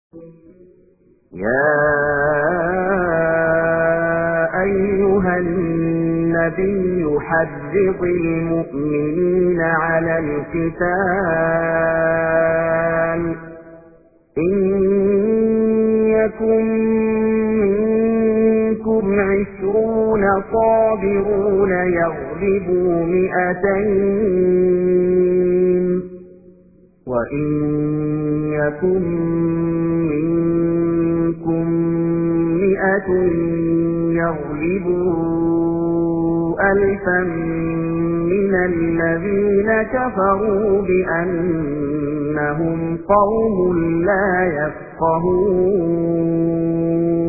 يا أيها النبي حرض المؤمنين على القتال إن يكن منكم 20 صابرون يغلبوا 200 وإن يكن منكم 100 يغلبوا 1000 من الذين كفروا بأنهم قوم لا يفقهون